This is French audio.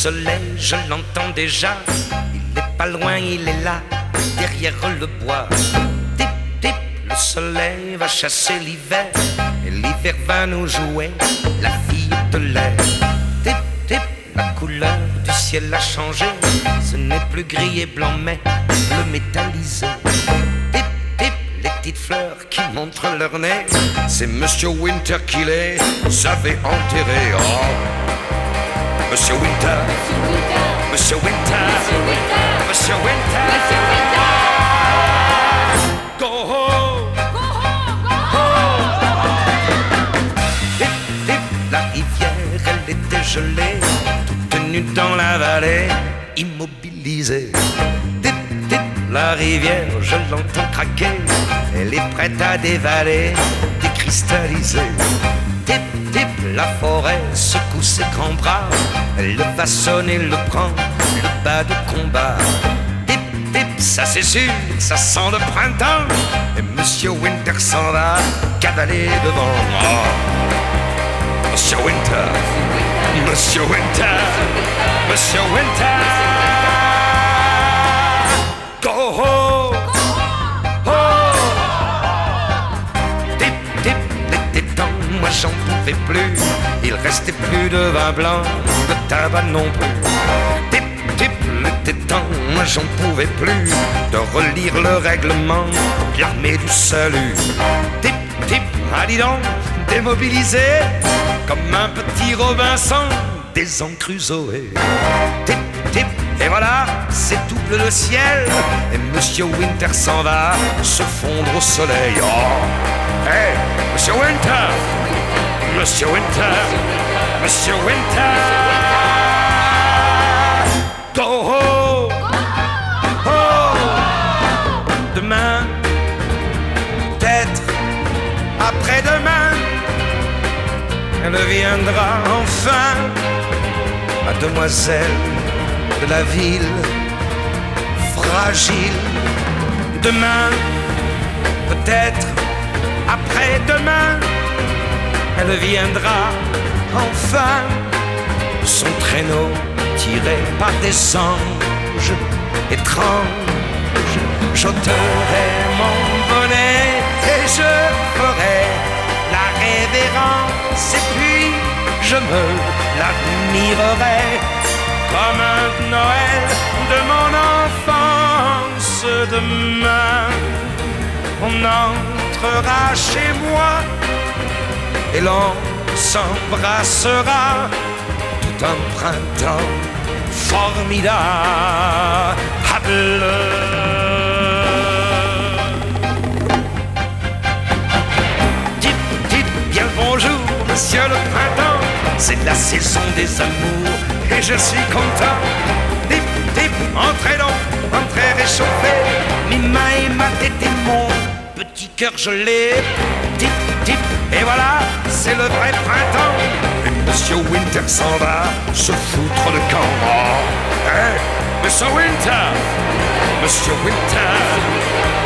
soleil, je l'entends déjà. Il n'est pas loin, il est là, derrière le bois. Tip, tip, le soleil va chasser l'hiver. Et l'hiver va nous jouer la fille de l'air. Tip, tip, la couleur du ciel a changé. Ce n'est plus gris et blanc, mais bleu métallisé. Tip, tip, les petites fleurs qui montrent leur nez. C'est Monsieur Winter qui les avait enterrés. Oh, Monsieur Winter, Monsieur Winter, Monsieur Winter, go home, go home. Tip, tip, la rivière, elle était gelée, toute nue dans la vallée, immobilisée. Tip, tip, la rivière, je l'entends craquer, elle est prête à dévaler, décristalliser. Tip, tip, la forêt secoue ses grands bras. Elle le façonne et le prend, le bas de combat. Tip, tip, ça c'est sûr, ça sent le printemps. Et Monsieur Winter s'en va cavaler devant. Oh, Monsieur Winter, Monsieur Winter, Monsieur Winter, go home, tip, tip, l'été temps, moi j'en pouvais plus. Il restait plus de vin blanc, de tabac non plus. Tip, tip, l'été temps, moi j'en pouvais plus de relire le règlement de l'armée du salut. Tip, tip, ah dis donc, démobilisé comme un petit Robinson des Crusoe. Tip, tip, et voilà, c'est double le ciel. Et Monsieur Winter s'en va se fondre au soleil. Oh, hey, Monsieur Winter, Monsieur Winter, Monsieur Winter, go home, home. Demain, peut-être après-demain, elle viendra enfin, mademoiselle de la ville, fragile. Demain, peut-être après-demain, elle viendra enfin, son traîneau tiré par des anges étranges. J'ôterai mon bonnet et je ferai la révérence, et puis je me l'admirerai comme un Noël de mon enfance. Demain, on entrera chez moi et l'on s'embrassera tout un printemps formidable. Tip, tip, bien le bonjour, monsieur le printemps. C'est la saison des amours et je suis content. Tip, tip, entrez donc, entrez réchauffez mes mains et ma tête et mon petit cœur gelé. Tip, tip, et voilà, c'est le vrai printemps. Et Monsieur Winter s'en va se foutre le camp. Oh, hey, Monsieur Winter, Monsieur Winter,